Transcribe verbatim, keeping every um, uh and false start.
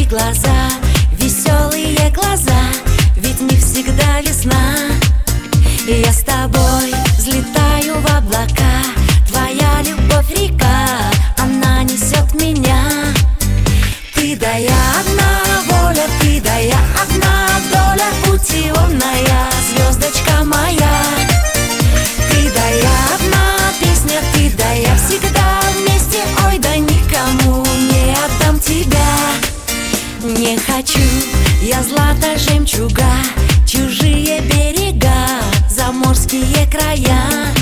глаза, веселые глаза, ведь не всегда весна. И я с тобой взлетаю в облака, твоя любовь река, она несет меня. Ты да я одна воля, ты да я одна доля, путеводная звездочка моя. Ты да я одна песня, ты да я всегда вместе, ой, да никому не отдам тебя. Не хочу я злата жемчуга, чужие берега, заморские края.